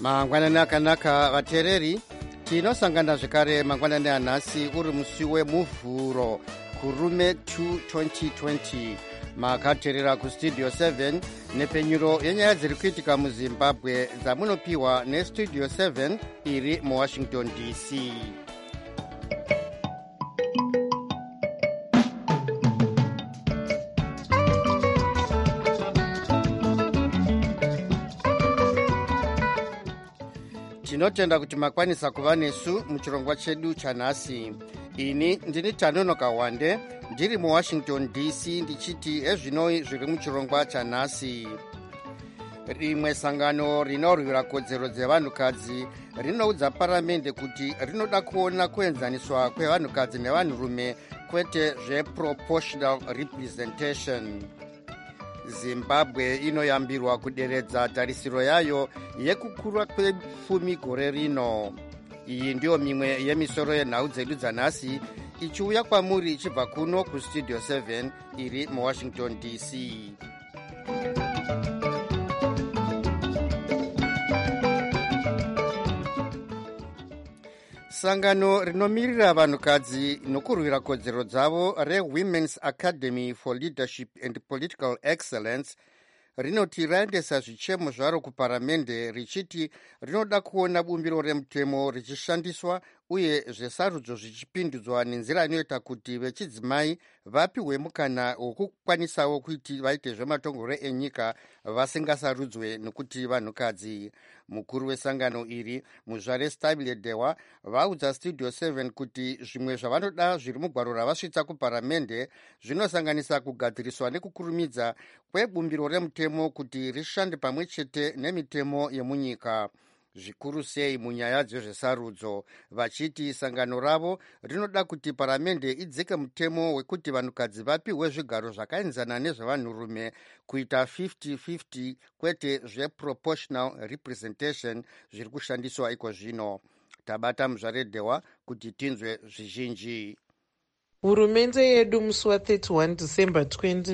mangwanani akanaka vateereri, tinosangana zvekare mangwanani anhasi uri musi wemuvhuro kurume 2 2020 makateerera kustudio 7 nepenyuro yenyaya dziri kuitika muzimbabwe dzamunopiwa nestudio 7 iri muwashington dc. tinotenda kuti makwanisa kuva nesu muchirongwa chedu chanhasi. ini ndini Tanonoka Wande ndiri muwashington dc ndichiti ezvinoi zviri muchirongwa chanhasi. rimwe sangano rinorwira kodzero dzevanhukadzi rinoudza paramende kuti rinoda kuona kuenzaniswa kwevanhukadzi nevanhurume kwete zveproportional representation. zimbabwe inoyambirwa kuderedza tarisiro yayo yekukura kwepfumi gore rino. iyi ndiyo mimwe yemisoro yenhau dzedu dzanhasi ichiuya kwamuri ichibva kuno kustudio 7 iri muwashington dc. sangano rinomirira vanhukadzi nokurwira kodzero dzavo reWomen's Academy for Leadership and Political Excellence rinoti raendesa zvichemo zvaro kuparamende richiti rinoda kuona bumbiro remutemo richishandiswa uye zvesarudzo zvichipindudzwa nenzira inoita kuti vechidzimai vapiwe mukana wokukwanisawo kuti vaite zvematongero enyika vasingasarudzwe nokuti vanhukadzi. mukuru wesangano iri muzvare Stabile Dewa vaudza studio 7 kuti zvimwe zvavanoda zviri mugwaro ravasvitsa kuparamende zvinosanganisa kugadziriswa nekukurumidza kwebumbiro remutemo kuti rishande pamwe chete nemitemo yemunyika, zvikuru sei munyaya dzezvesarudzo, vachiti sangano ravo rinoda kuti paramende idzike mutemo wekuti vanhukadzi vapiwe zvigaro zvakaenzana nezvevanhurume kuita 50-50 kwete zveproportional representation zviri kushandiswa iko zvino. tabata muzvare Dewa kuti tinzwe zvizhinji. hurumende yedu musi wa31 December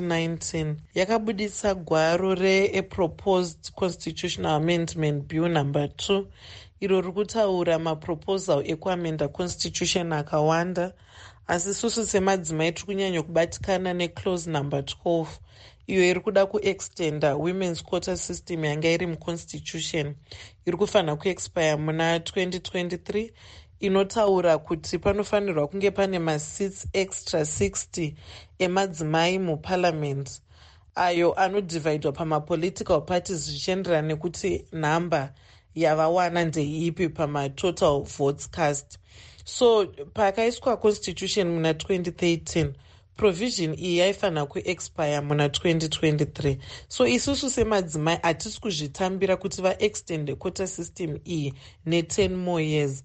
2019 yakabudisa gwaro re-proposed constitutional amendment bill number 2 iro riri kutaura maproposal ekuamenda constitution akawanda, asi susu semadzimai tiri kunyanya kubatikana neclause number 12 iyo iri kuda kuextenda women's quota system yanga iri muconstitution iri kufanira kuexpire muna 2023, inotaura kuti panofanirwa kunge pane maseats extra 60 emadzimai muparliament ayo anodivhaidwa pamapolitical parties zvichienderana nekuti nhamba yavawana ndeipi pamatotal votes cast. so pakaiswa constitution muna 2013 provision iyi yaifanira kuexpire muna 2023. so isusu semadzimai hatisi kuzvitambira kuti vaextende quota system iyi ne10 more years.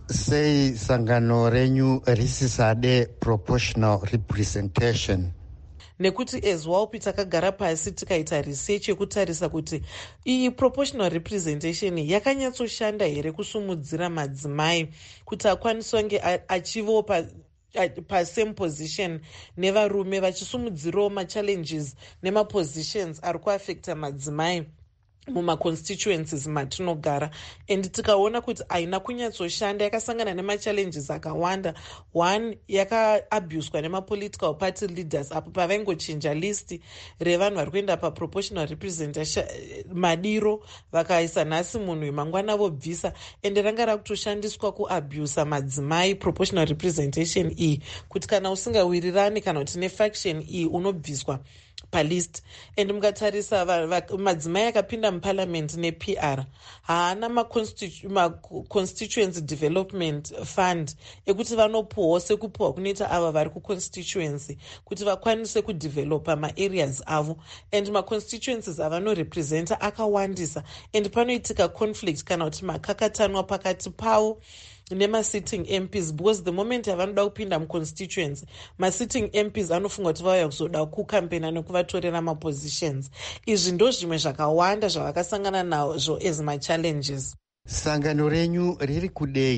sei sangano renyu risisade proportional representation? nekuti as well takagara pasi tikaita research yekutarisa kuti iyi proportional representation yakanyatsoshanda here kusumudzira madzimai kuti akwaniswa kunge achivawo pasame position nevarume vachisumudzirawo machallenges nemapositions ari kuafecta madzimai mumaconstituencies matinogara, and tikaona kuti haina kunyatsoshanda, yakasangana nemachallenges akawanda. one, yakaabuswa nemapolitical party leaders apo pavaingochinja listi revanhu vari kuenda paproportional representation madiro vakaisa nhasi munhu mangwana vobvisa, ende ranga rakutoshandiswa kuabusa madzimai proportional representation iyi kuti kana usingawirirani kana kuti nefaction iyi unobviswa palist. and mukatarisa madzimai akapinda muparliament nepr haana maconstituency development fund ekuti vanopuwawo sekupuwa kunoita ava vari kuconstituency kuti vakwanise kudevelopa maareas avo, and maconstituencies avanorepresenta akawandisa, and panoitika conflict kana kuti makakatanwa pakati pavo nemasitting MPs, because the moment havanoda kupinda muconstituency masitting MPs anofunga kuti vauya kuzoda kukampena nekuvatorera mapositions. izvi ndo zvimwe zvakawanda zvavakasangana nazvo as machallenges. sangano renyu riri kudei?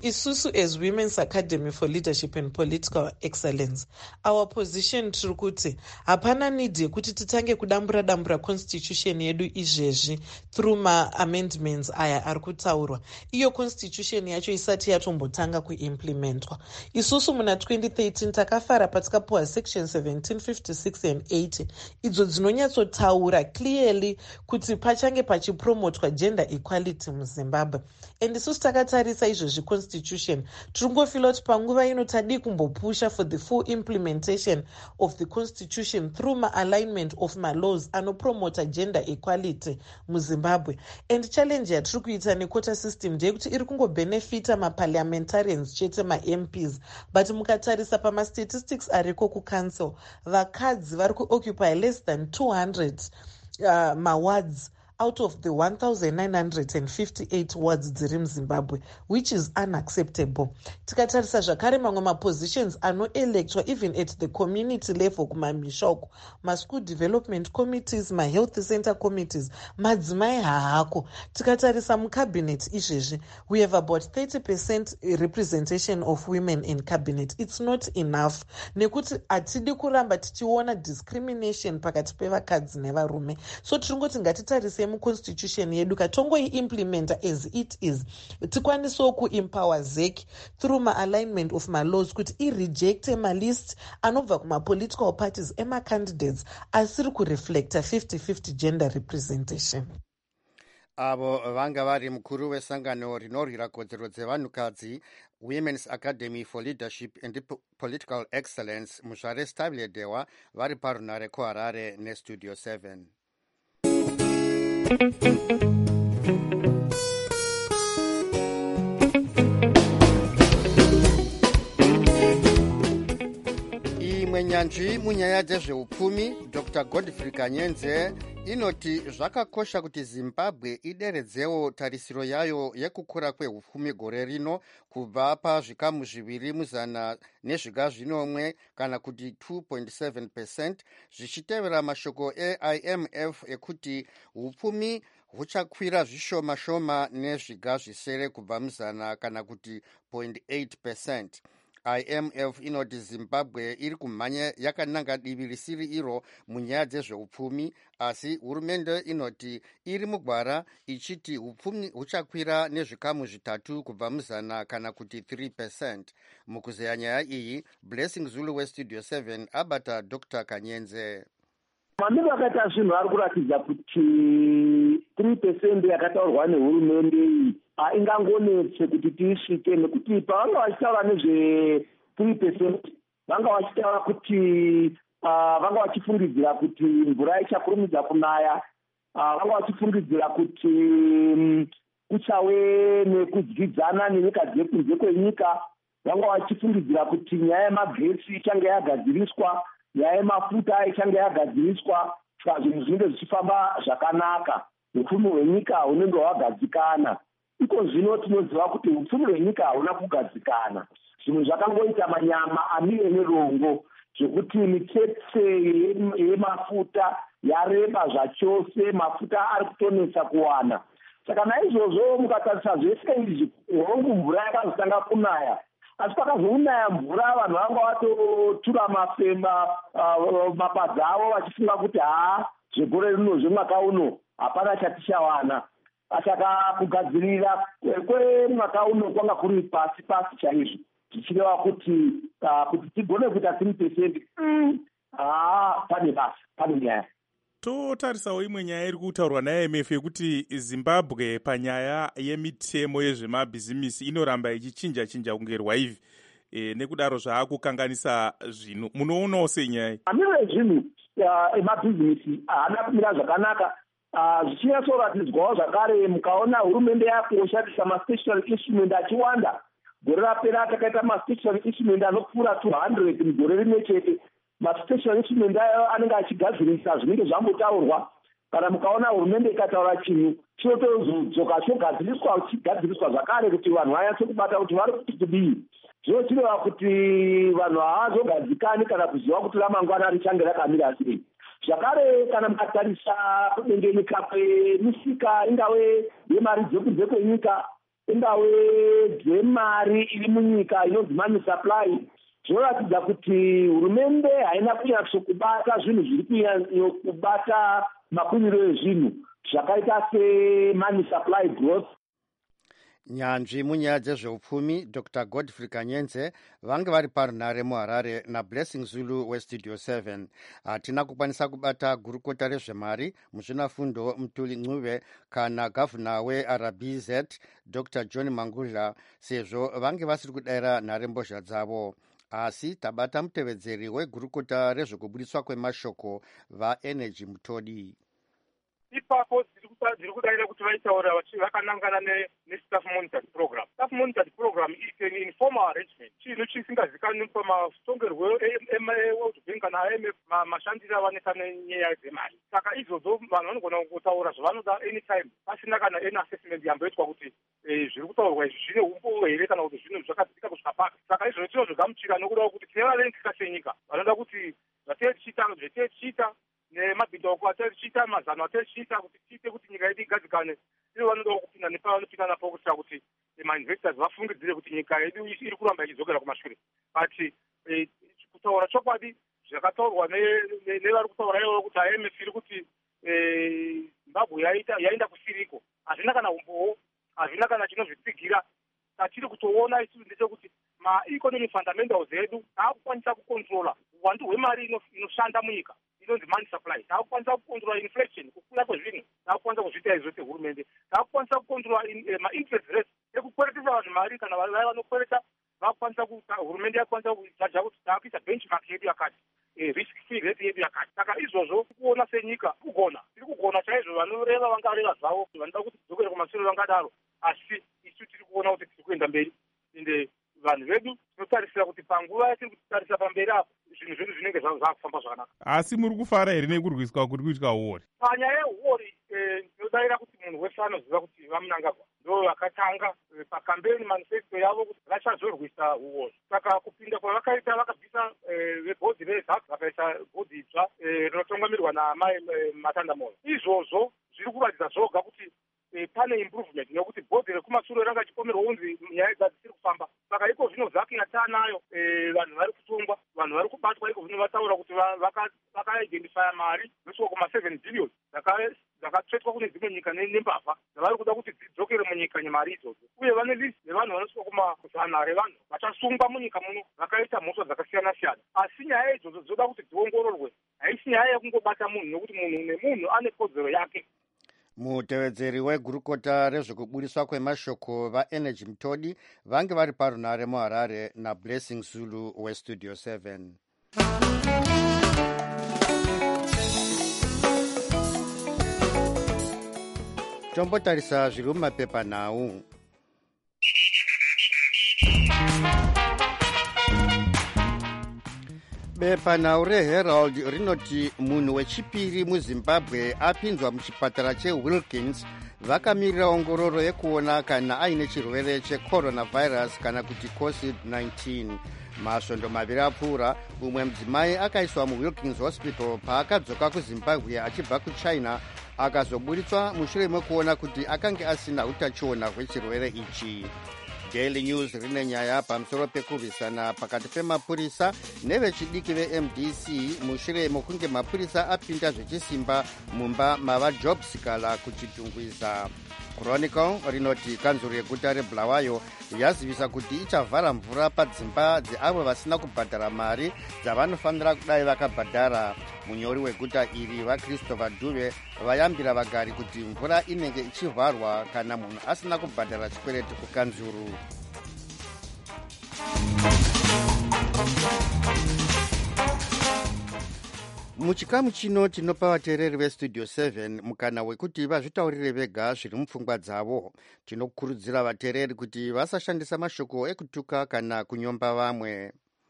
Isusu as Women's Academy for Leadership and Political Excellence, our position tiri kuti hapana need yekuti titange kudambura constitution yedu izvezvi through ma-amendments aya ari kutaurwa. Iyo constitution yacho isati yatombotanga kuimplementwa. Isusu muna 2013 takafara patikapuwa section 1756 and 80 idzo dzinonyatsotaura clearly kuti pachange pachipromotwa gender equality muZimbabwe. And isusu takatarisa izvezvi constitution tirongofila kuti panguva ino tadi kumbopusha for the full implementation of the constitution through ma-alignment of ma-laws anopromota gender equality muZimbabwe. And challenge yatiri kuita nequota system ndeyekuti iri kungobenefita ma-parliamentarians chete ma-MPs, but mukatarisa pama-statistics ariko kucouncil vakadzi vari kuoccupy less than 200 ma-wards out of the 1958 wards dziri muZimbabwe, which is unacceptable. Tikatarisa zvakare mamwe ma-positions anoelectwa even at the community level kumamisha uko, ma-school development committees, ma-health center committees, madzimai haako. Tikatarisa mucabinet izvezvi, we have about 30% representation of women in cabinet. It's not enough. Nekuti atidi kuramba tichiona discrimination pakati pevakadzi nevarume. So tiringoti ngatitarise muconstitution yedu katongoiimplementa as it is, tikwanisewo kuempower ZEC through ma-alignment of ma-laws kuti irejecte ma-list anobva kuma-political parties ema-candidates asiri kureflecta 50-50 gender representation. Avo vanga vari mukuru wesangano rinorwira kodzero dzevanhukadzi Women's Academy for Leadership and Political Excellence Muzvare Stabile Dewa vari parunare kuHarare neStudio 7. Imwe nyanzvi munyaya dzezveupfumi, Dr. Godfrey Kanyenze inoti zvakakosha kuti Zimbabwe ideredzewo tarisiro yayo yekukura kwehupfumi gore rino kubva pazvikamu zviviri muzana nezviga zvinomwe kana kuti 2.7%, zvichitevera mashoko eIMF ekuti hupfumi huchakwira zvishoma shoma nezviga zvisere kubva muzana kana kuti 0.8%. IMF inoti Zimbabwe iri kumhanya yakananga divi risiri iro munyaya dzezveupfumi, asi hurumende inoti iri mugwara ichiti hupfumi huchakwira nezvikamu zvitatu kubva muzana kana kuti 3%. Mukuzeya nyaya iyi, Blessing Zulu weStudio 7 abata Dr. Kanyenze. Mamiro akaita zvinhu ari kuratidza kuti 3% yakataurwa nehurumende iyi ingangonetse kuti tiisvike, nekuti pavanga vachitaura nezve 3% vanga vachitaura kuti vanga vachifungidzira kuti mvura ichakurumidza kunaya, vanga vachifungidzira kuti kuchave nekudyidzana nenyika dzekunze kwenyika, vanga vachifungidzira kuti nyaya yemagetsi ichange yagadziriswa, nyaya yemafuta ichange yagadziriswa, saka zvinhu zvinenge zvichifamba zvakanaka, upfumi hwenyika hunenge hwagadzikana. Iko zvino tinoziva kuti upfumi hwenyika huna kugadzikana. Zvinhu zvakangoita manyama amire nerongo, zvekuti mitsetse yemafuta yareba zvachose, mafuta ari kutonesa kuwana. Saka naizvozvo mukatarisa zvese izvi, hongu mvura yakazotanga kunaya, asi pakazonaya mvura vanhu vanga vatotura mapadza avo vachifunga kuti zvegore rino zvemwaka uno hapana chatichawana. Saka kugadzirira kwemwaka uno kwanga kuri pasi chaizvo, zvichireva kuti tigone kuita 3%, pane basa, pane nyaya. Totarisawo imwe nyaya iri kutaurwa naIMF yekuti Zimbabwe panyaya yemitemo yezvemabhizimisi inoramba ichichinja kunge rwaivi, nekudaro zvaakukanganisa zvinhu. Munoonawo senyaya? Mamiro ezvinhu emabhizimisi haana kumira zvakanaka, zvichinyatsoratidzwawo zvakare. Mukaona hurumende yakungoshandisa ma-special instrument achiwanda. Gore rapera takaita ma-special instrument anopfuura 200 mugore rimwe chete. Ma-special instrument ayo anenge achigadzirisa zvinenge zvambotaurwa. Kana mukaona hurumende ikataura chinhu chinotodzoka chigadziriswa zvakare kuti vanhu vanyatse kubata kuti vari kuti kudii. Zvinochireva kuti vanhu havazogadzikani kana kuziva kuti ramangwana richange rakamira sei. Zvakare kana mukatarisa kudengenyeka kwemisika ingave yemari dzekunze kwenyika, indau dzemari iri munyika inonzi money supply, zvinoratidza kuti hurumende haina kunyatsokubata zvinhu zviri kubata makumiro ezvinhu zvakaita semoney supply growth. Nyanzvi munyaya dzezveupfumi Dr. Godfrey Kanyenze vange vari parunare muHarare naBlessing Zulu weStudio 7. Hatina kukwanisa kubata gurukota rezvemari muzvinafundo Mutuli Ncube kana gavhuna weRBZ Dr. John Mangudla sezvo vange vasiri kudayira nharembozha dzavo. Asi tabata mutevedzeri wegurukota rezvekubudiswa kwemashoko vaEnergy Mutodi. Ipapo dziri kudayira kuti vaitaura vakanangana nestaff monitored program. Staff monitored program is an informal arrangement. Chinhu chisingazikanwi pamasongerwo eWorld Bank kana IMF mashandiro avanoita nenyaya dzemari. Saka izvozvo vanhu vanogona kutaura zvavanoda anytime pasina kana any assessment yamboitwa kuti zviri kutaurwa izvi zvine umbo here kana kuti zvinhu zvakadzika kusvika paka. Saka izvozvo tinozvigamuchira nokuda kuti tine vavendzika senyika vanoda kuti zvatetichiita nemabhidoko atarichiita mazano atarichiita kuti tiite kuti nyika yedu igadzikane, ivo vanodawo kupinda nepavanopinda napo kuitira kuti mainvestors vafungidzire kuti nyika yedu iri kuramba ichidzokera kumashure. But kutaura chokwadi zvakataurwa nevari kutaura ivo kuti IMF iri kuti Zimbabwe yaenda kusiriko hazvina kana umbowo, hazvina kana chinozvitsigira. Atiri kutoona isusu ndechekuti maeconomic fundamentals edu taakukwanisa kukontrola uwandu hwemari inoshanda munyika inonzi money supply. Taakukwanisa kukontrola inflation, kukura kwezvinhu taakukwanisa kuzviita izvo sehurumende. Taakukwanisa kukontrola ma-interest rates ekukweretesa vanhu mari kana vaya vanokwereta vaakukwanisa hurumende yakukwanisa kujaja kuti taakuisa benchmark yedu yakati, risk free rate yedu yakati. Saka izvozvo kuona senyika tiri kugona chaizvo. Vanoreva vangareva zvavo vanoda kuti tidzokere kumashure vangadaro, asi isu tiri kuona kuti tiri kuenda mberi ende vanhu vedu tinotarisira kuti panguva yatiri kutarisa pamberi apo zvinhu zvedu zvinenge zvakufamba zvakanaka. Asi muri kufara here nekurwiswa kuri kuitwa uori? Panyaya yehuori tinodayira kuti munhu wese anoziva kuti vamunangagwa ndo vakatanga pakambeni manifesto yavo kuti vachazorwisa uori. Saka kupinda kwavakaita vakabvisa vebhodhi reZAC vakaisa bhodhi itsva rinotungamirwa namai Matandamoyo. Izvozvo zviri kuratidza zvoga kuti pane improvement nekuti bhodhi rekumashure ranga chipomerwa unzi nyaya idzi dzisiri kufamba. Saka iko zvino ZAC yatanayo vanhu vari kutongwa, vanhu vari kubatwa, iko zvino vataura kuti vakaidentifya mari nosvika kuma7 billion dzakatsvetwa kune dzimwe nyika nembavha dzavari kuda kuti dzidzokere munyika nyemari idzodzo. Uye vane list nevanhu vanosvika kuma100 revanhu vachasungwa munyika muno vakaita mhosva dzakasiyana siyana. Asi nyaya idzodzo dzoda kuti dziongororwe, haisi nyaya yekungobata munhu nekuti munhu nemunhu ane kodzero yake. Mutevedzeri wegurukota rezvekubudiswa kwemashoko vaEnergy Mutodi vange vari parunare muHarare naBlessing Zulu weStudio 7. Tombotarisa zviri mumapepanhau. Bepanhau reHerald rinoti munhu wechipiri muZimbabwe apinzwa muchipatara cheWilkins vakamirira ongororo yekuona kana aine chirwere checoronavirus kana kuti COVID-19. Masvondo maviri apfuura, umwe mudzimai akaiswa muWilkins Hospital paakadzoka kuZimbabwe achibva kuChina akazoburitswa mushure mekuona kuti akanga asina utachiona hwechirwere ichi. Daily News rine nyaya pamusoro pekurwisana pakati pemapurisa nevechidiki veMDC mushure mokunge mapurisa apinda zvechisimba mumba mavaJob Sikala kuchitungwiza. Chronicle rinoti kanzuro yeguta reBulawayo yazivisa kuti ichavhara mvura padzimba dzeavo vasina kubhadhara mari dzavanofanira kudai vakabhadhara. Munyori weguta iri vaChristopher Dube vayambira vagari kuti mvura inenge ichivharwa kana munhu asina kubhadhara chikwereti kukanzuru. Muchikamu chino tinopa vateereri veStudio 7 mukana wekuti vazvitaurire vega zviri mupfungwa dzavo. Tinokurudzira vateereri kuti vasashandisa mashoko ekutuka kana kunyomba vamwe.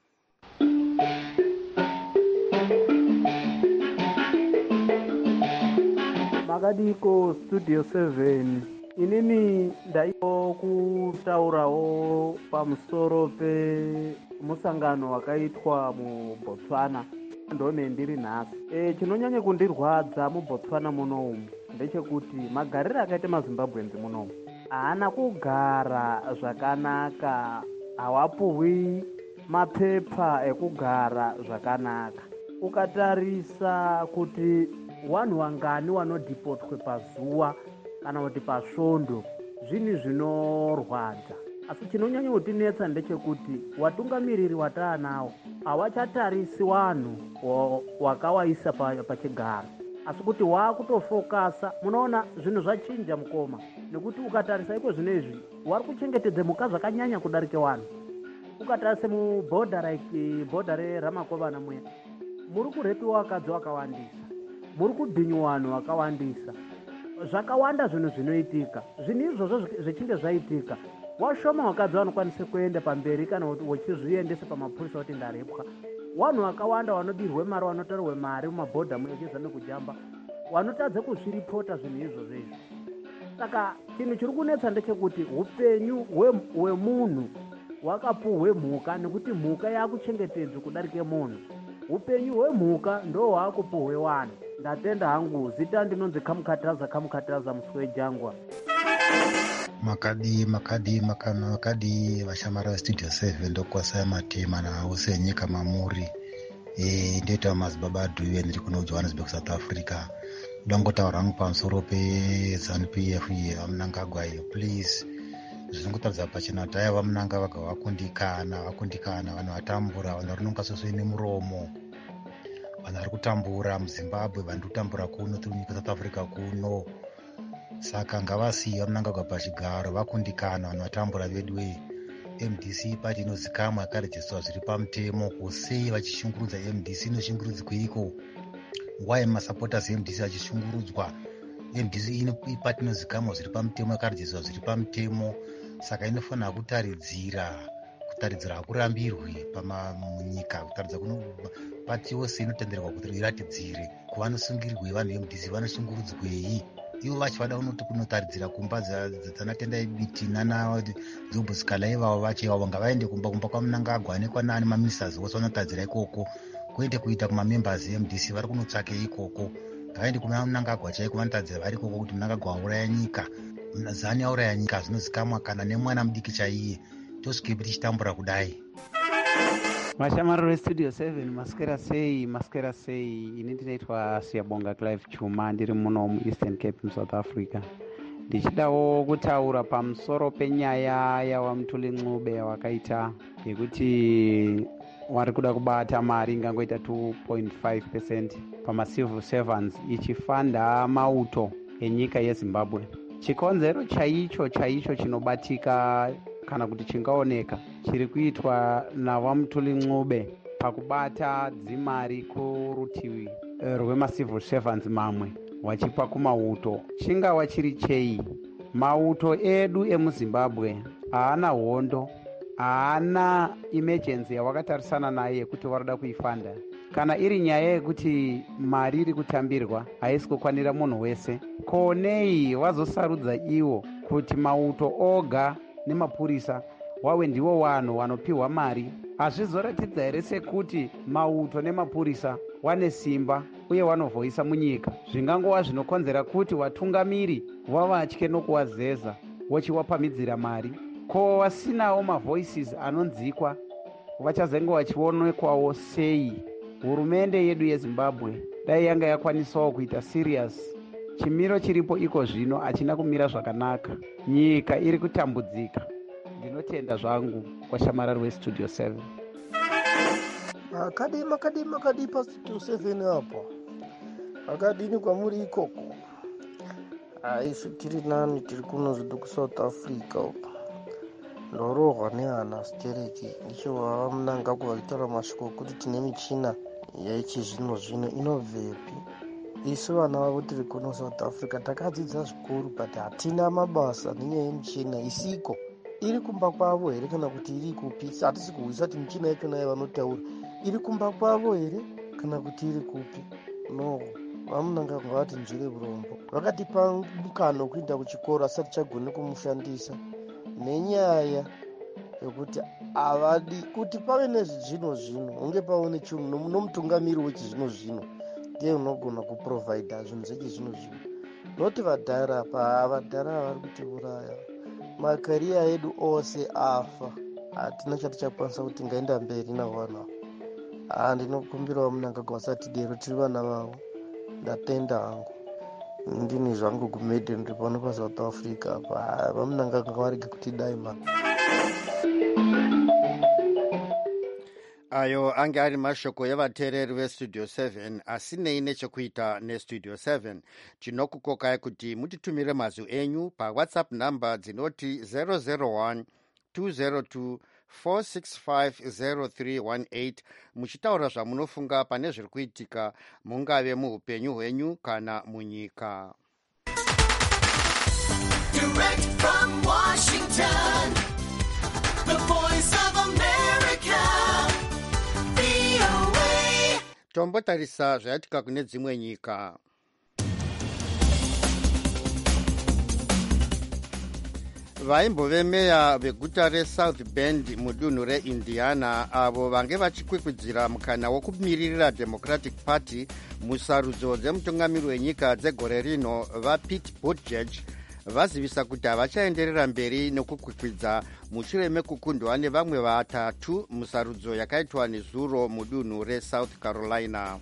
Makadiko Studio 7, inini ndaiyo kutaurawo pamusoro pemusangano wakaitwa muBotswana. Ndone ndiri nhasi. Chinonyanya kundirwadza muBotswana munomu ndechekuti magariro akaita maZimbabwenzi munomu haana kugara zvakanaka, hawapuhwi mapepa ekugara zvakanaka. Ukatarisa kuti vanhu vangani vanodhipotwe pazuva kana kuti pasvondo, zvinhu zvinorwadza. Asi chinonyanya kutinetsa ndechekuti watungamiriri wataanawo havachatarisi vanhu wakawaisa pachigaro, asi kuti waakutofokasa. Munoona zvinhu zvachinja mukoma, nekuti ukatarisa iko zvino izvi vari kuchengetedza mhuka zvakanyanya kudarika vanhu. Ukatarisa mubhodha like bhodha reRamakovana muya, muri kurepiwa vakadzi vakawandisa, muri kudhinywa vanhu vakawandisa, zvakawanda zvinhu zvinoitika. Zvinhu izvozvo zvichinge zvaitika, washoma vakadzi vanokwanisa kuenda pamberi kana wachizviendesa pamapurisa kuti ndarepwa. Vanhu vakawanda vanobirwe mari, vanotorerwe mari mumabhodha munocheza nekujamba, vanotadza kuzviripota zvinhu izvozvo izvi. Saka chinhu chiri kunetsa ndechekuti upenyu hwemunhu hwakapuhwe mhuka, nekuti mhuka yakuchengetedzwa kudarika munhu. Upenyu hwemhuka ndo hwakupuhwe vanhu. Ndatenda hangu, zita ndinonzi Kamukataza muswe wejangwa. makadi vashamari vestudio 7 ndokwasaya matema naose enyika mamuri. Ndoita mazibabadu iwe ndiri kuno Johannesburg, South Africa. Ndangotaura hangu pamusoro peZANU-PF vamunangagwa iyo, please. Zvinongotadza pachena taya vamunanga vaga vakundikana vanhu vatambura, vanhu varinonga sosoi nemuromo, vanhu vari kutambura muZimbabwe, vanhu kutambura kuno tiri munyika South Africa kuno. Saka ngavasiye vamunangagwa pachigaro, vakundikana vanhu vatambura vedu. MDC pati inozikamwa yakarejiswa zviri pamutemo, kusei vachishungurudza MDC inoshungurudzweiko? Why masupporters MDC vachishungurudzwa? MDC ipati inozikamwa zviri pamutemo, yakarejiswa zviri pamutemo, saka inofanira kutaridzira hakurambirwi munyika, kutaridza kuno pati yose inotenderwa kuti iratidzire kuvanosungirwe vanhu MDC vanoshungurudzwei. Ivo vacho vada kunotaridzira kumba dzanatendai biti naJob Sikala ivavo vacho ivavo ngavaende kumba kwamunangagwa nekwanani maministers vose vanotaridzira ikoko, kwete kuita kumamembers MDC vari kunotsvake ikoko. Ngavaende kumunangagwa chaiko vanotaridzira vari ikoko kuti munangagwa auraya nyika, ZANU auraya nyika, zvinozikamwa kana nemwana mudiki chaiye. Tosvike tichitambura kudai. Mashamari vestudio 7 maskera sei. Ini ndinoitwa Siyabonga Clive Chuma, ndiri muno muEastern Cape muSouth Africa. Ndichidawo kutaura pamusoro penyaya yawaMutuli Ncube wakaita yekuti wari kuda kubata mari ingangoita 2.5% pamacivil servants ichifanda mauto enyika yeZimbabwe. Chikonzero chaicho chinobatika kana kuti chingaoneka chiri kuitwa nawaMutuli Ncube pakubata dzimari kurutivi rwemacivil servants mamwe wachipa kumauto. Chingava chiri chei, mauto edu emuZimbabwe haana hondo, haana emergency yawakatarisana naye yekuti varida kuifanda. Kana iri nyaya yekuti mari iri kutambirwa haisi kukwanira munhu wese, konei vazosarudza ivo kuti mauto oga nemapurisa wawe ndiwo vanhu vanopiwa mari? Hazvizoratidza here sekuti mauto nemapurisa wane simba uye vanovhoisa munyika? Zvingangova zvinokonzera kuti vatungamiri vavatye nokuwazeza vochiwapamidzira mari. Ko vasinawo mavoices anonzikwa vachazenge vachionekwawo sei? Hurumende yedu yeZimbabwe dai yanga yakwanisawo kuita serious. Chimiro chiripo iko zvino hachina kumira zvakanaka, nyika iri kutambudzika. Ndinotenda zvangu kwashamarari westudio 7. Makadi pastudio 7 apo. Akadini kwamuri ikoko. Isu tiri nani tiri kuno zvedu kuSouth Africa uko. Ndorohwa nehana stereki ndicho vamunanga kuvakitaura masviko kuti tine michina yechizvino inobvepi. Isu vana vavo tiri kuno South Africa takadzidza zvikuru but hatina mabasa nenyaya yemichina isiko. Iri kumba kwavo here kana kuti iri kupi? Hatisi kuhwisa kuti michina yachona yavanotaura iri kumba kwavo here kana kuti iri kupi? No, vamunanga ngavati njire urombo. Vakatipa mukano kuenda kuchikoro asati chagone kumushandisa nenyaya yekuti havadi kuti pave nezvino unge paone chinhu nomutungamiri wechizvino ndiye unogona kuprovida zvinhu zvechizvino noti vadhara vari kutiuraya. makariya edu ose afa, hatina chatichakwanisa kuti ngaenda mberi nahwana. Ndinokumbirawo Mnangagwa vasatidero, tiri vana vavo. Ndatenda hangu, ndini zvangu kumedhe ndiri pano paSouth Africa apa. VaMnangagwa varege kutidai mani. Ayo ange ari mashoko yevateereri vestudio 7 asinei nechekuita nestudio 7. Tinokukokai kuti mutitumire mazwi enyu pawhatsapp namba dzinoti 001 202 4650318 muchitaura zvamunofunga pane zviri kuitika mungave muupenyu hwenyu kana munyika. Direct from Washington, the voice of America, VOA. Tombotarisa zvaitika kune dzimwe nyika. Vaimbove meya veguta reSouth Bend mudunhu reIndiana avo vange vachikwikwidzira mukana wokumiririra Democratic Party musarudzo dzemutungamiri wenyika dzegore rino vaPete Buttigieg vazivisa kuti havachaenderera mberi nokukwikwidza mushure mekukundwa nevamwe vatatu musarudzo yakaitwa nezuro mudunhu reSouth Carolina.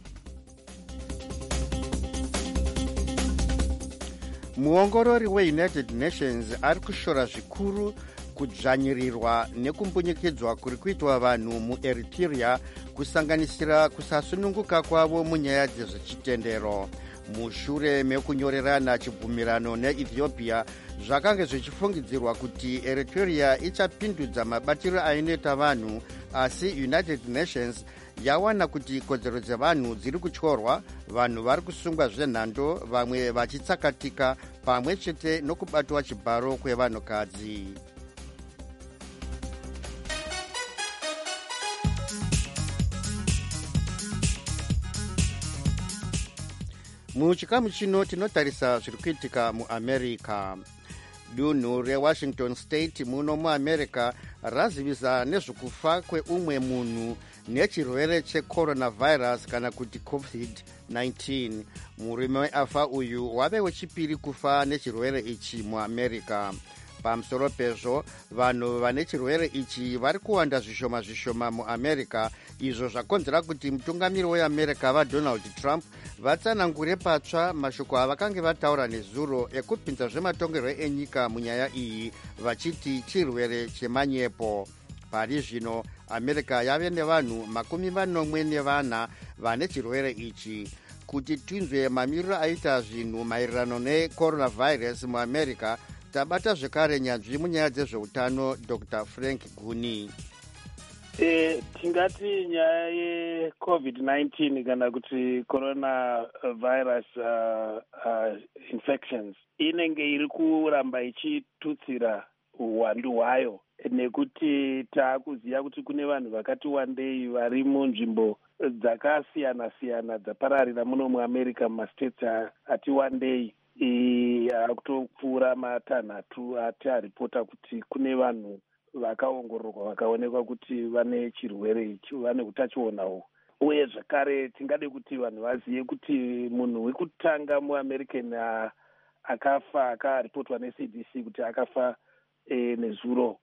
Muongorori weUnited Nations ari kushora zvikuru kudzvanyirirwa nekumbunyikidzwa kuri kuitwa vanhu muEritrea kusanganisira kusasununguka kwavo munyaya dzezvechitendero. Mushure mekunyorerana chibvumirano neEthiopia zvakange zvichifungidzirwa kuti Eritrea ichapindudza mabatiro ainoita vanhu, asi United Nations yawana kuti kodzero dzevanhu dziri kutyorwa, vanhu vari kusungwa zvenhando, vamwe vachitsakatika, pamwe chete nokubatwa chibharo kwevanhukadzi. Muchikamu chino tinotarisa zviri kuitika muAmerica. Dunhu reWashington State muno muAmerica razivisa nezvekufa kweumwe munhu nechirwere checoronavirus kana kuti COVID-19. Murume weafa uyu wave wechipiri kufa nechirwere ichi muAmerica. Pamusoro pezvo, vanhu vane chirwere ichi vari kuwanda zvishoma zvishoma muAmerica, izvo zvakonzera kuti mutungamiri weAmerica vaDonald Trump vatsanangure patsva mashoko avakange vataura nezuro ekupinza zvematongerwo enyika munyaya iyi, vachiti chirwere chemanyepo. Pari zvino America yave nevanhu 40 vane chirwere ichi. Kuti tinzwe mamiriro aita zvinhu maererano necoronavirus muAmerica, tabata zvekare nyanzvi munyaya dzezveutano Dr. Frank Guni. Tingati nyaya yeCovid-19 kana kuti coronavirus infections inenge iri kuramba ichitutsira uwandu hwayo, nekuti taakuziva kuti kune vanhu vakati wandei vari munzvimbo dzakasiyana-siyana dzapararira muno muAmerica, mumastates ati wandei. Akutopfuura matanhatu ataripota kuti kune vanhu vakaongororwa vakaonekwa kuti vane chirwere ichi, vane utachiona. Uye zvakare tingade kuti vanhu vazive kuti munhu wekutanga muAmerican akafa akaripotwa neCDC kuti akafa nezuro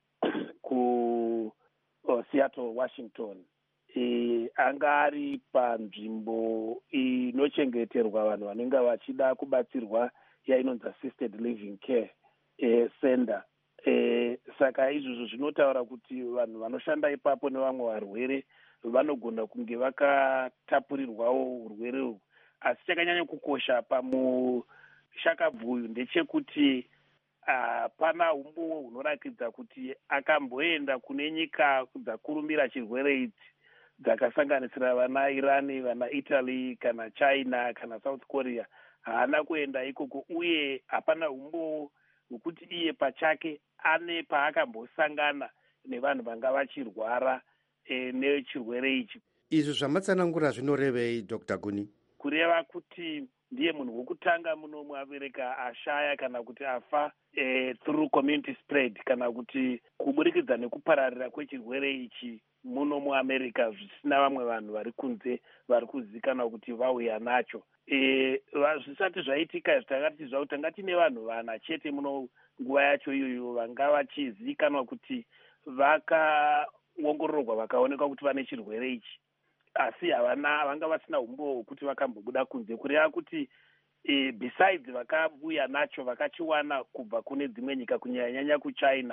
kuSeattle, Washington. Anga ari panzvimbo inochengeterwa vanhu vanenge vachida kubatsirwa yainonzi assisted living care center. Saka izvozvo zvinotaura kuti vanhu vanoshanda ipapo nevamwe varwere vanogona kunge vakatapurirwawo urwere uhu. Asi chakanyanya kukosha pamushakabvuyu ndechekuti pana umbowo hunorakidza kuti akamboenda kune nyika dzakurumbira chirwere idzi dzakasanganisira vana Iran, vana Italy, kana China, kana South Korea. Haana kuenda ikoko, uye hapana umbowo hwekuti iye pachake ane paakambosangana nevanhu vanga vachirwara nechirwere ichi. Izvi zvamatsanangura zvinorevei Dr. Guni? Kureva kuti ndiye munhu wokutanga muno muAmerica ashaya kana kuti afa through community spread, kana kuti kuburikidza nekupararira kwechirwere ichi muno muamerica zvisina vamwe vanhu vari kunze vari kuzivikanwa kuti vauya nacho. Zvisati zvaitika takati tichizva kuti tanga tine vanhu vana chete muno nguva yacho iyoyo vanga vachizivikanwa kuti vakaongororwa vakaonekwa kuti vane chirwere ichi, asi vanga vasina umbo hwokuti vakambobuda kunze, kureva kuti besides vakabuya nacho vakachiwana kubva kune dzimwe nyika kunyanya kuchina.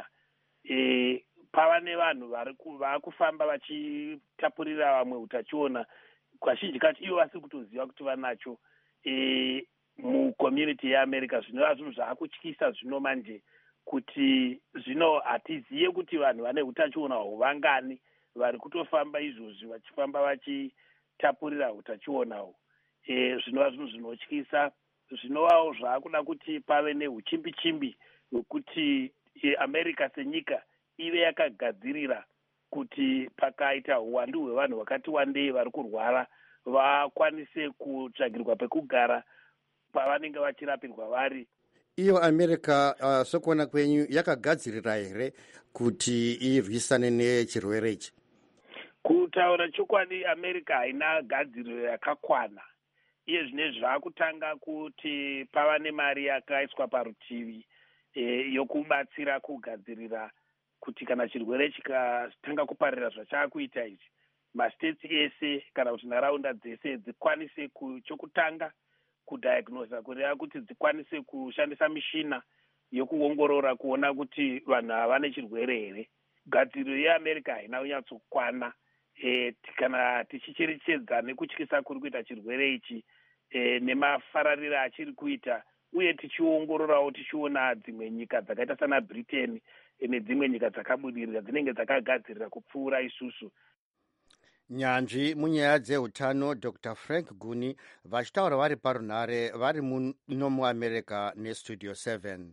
Pava nevanhu vakufamba vachitapurira vamwe utachiona kazhinji kacho ivo vasi kutoziva kuti vanacho mucommunity yeamerica. Zvinova zvinhu zvaakutyisa zvino manje kuti zvino hatiziye kuti vanhu vane utachiona hwuvangani vari kutofamba izvozvi vachifamba vachitapurira utachiona. Zvinova zvinhu zvinotyisa, zvinovawo zvaakuda kuti pave neuchimbi-chimbi hwekuti america senyika ive yakagadzirira kuti pakaita uwandu hwevanhu vakati wandei vari kurwara vakwanise kutsvagirwa pekugara pavanenge vachirapirwa vari. Iyo America sokuona kwenyu yakagadzirira here kuti irwisane nechirwere ichi? Kutaura chokwadi, America haina gadziriro yakakwana. Iye zvinezvi zvakutanga kuti pava nemari yakaiswa parutivi yokubatsira kugadzirira kuti kana chirwere chikatanga kuparira zvachakuita ichi, mastates ese kana kuti nharaunda dzese dzikwanise chokutanga kudiagnosa, kureva kuti dzikwanise kushandisa mishina yokuongorora kuona kuti vanhu havane chirwere here. Gadziriro yeAmerica haina kunyatsokwana kana tichicherechedza nekutyisa kuri kuita chirwere ichi nemafarariro achiri kuita, uye tichiongororawo tichiona dzimwe nyika dzakaita sana Britain nedzimwe nyika dzakabudirira dzinenge dzakagadzirira kupfuura isusu. Nyanzvi munyaya dzeutano Dr. Frank Guni vachitaura vari parunhare vari muno muamerica nestudio 7.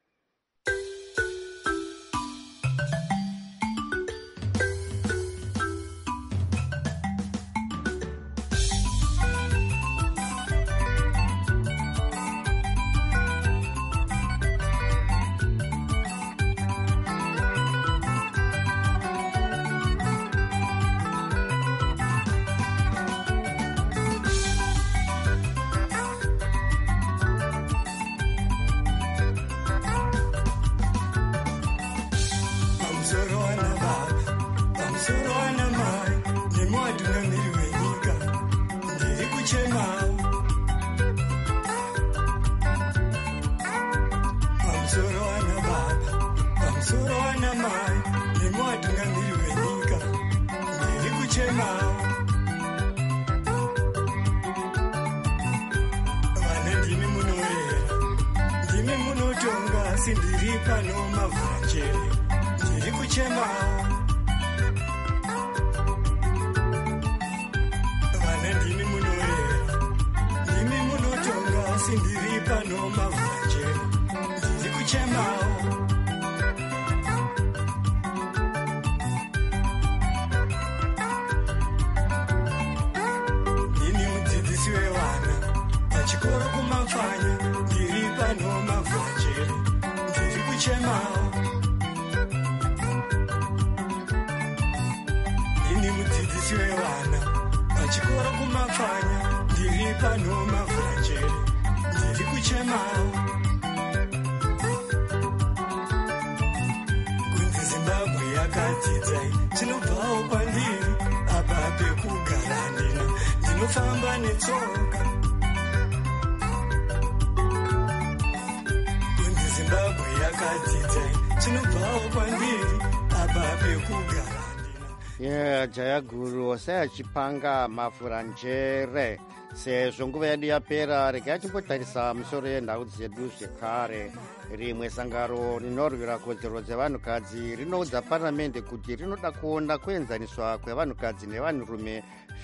Jayaguru sayachipanga mafuranjere sezvo nguva yedu yapera. Regai timbotarisa musoro yenhau dzedu zvekare. Rimwe sangano rinorwira kodzero dzevanhukadzi rinoudza paramende kuti rinoda kuona kuenzaniswa kwevanhukadzi nevanhurume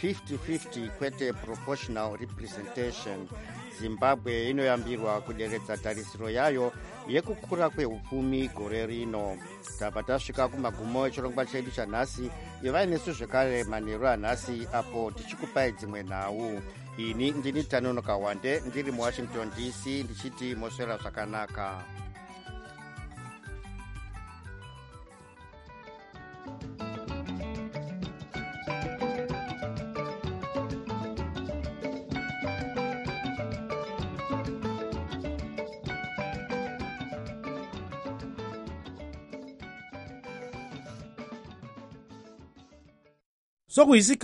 50-50 kwete proportional representation. Zimbabwe inoyambirwa kuderedza tarisiro yayo yekukura kweupfumi gore rino. Tabva tasvika kumagumo echirongwa chedu chanhasi. Ivai nesu zvekare manheru anhasi apo tichikupai dzimwe nhau. Ini ndini Tanonoka Wande ndiri muWashington DC ndichiti moswera zvakanaka. so kuisika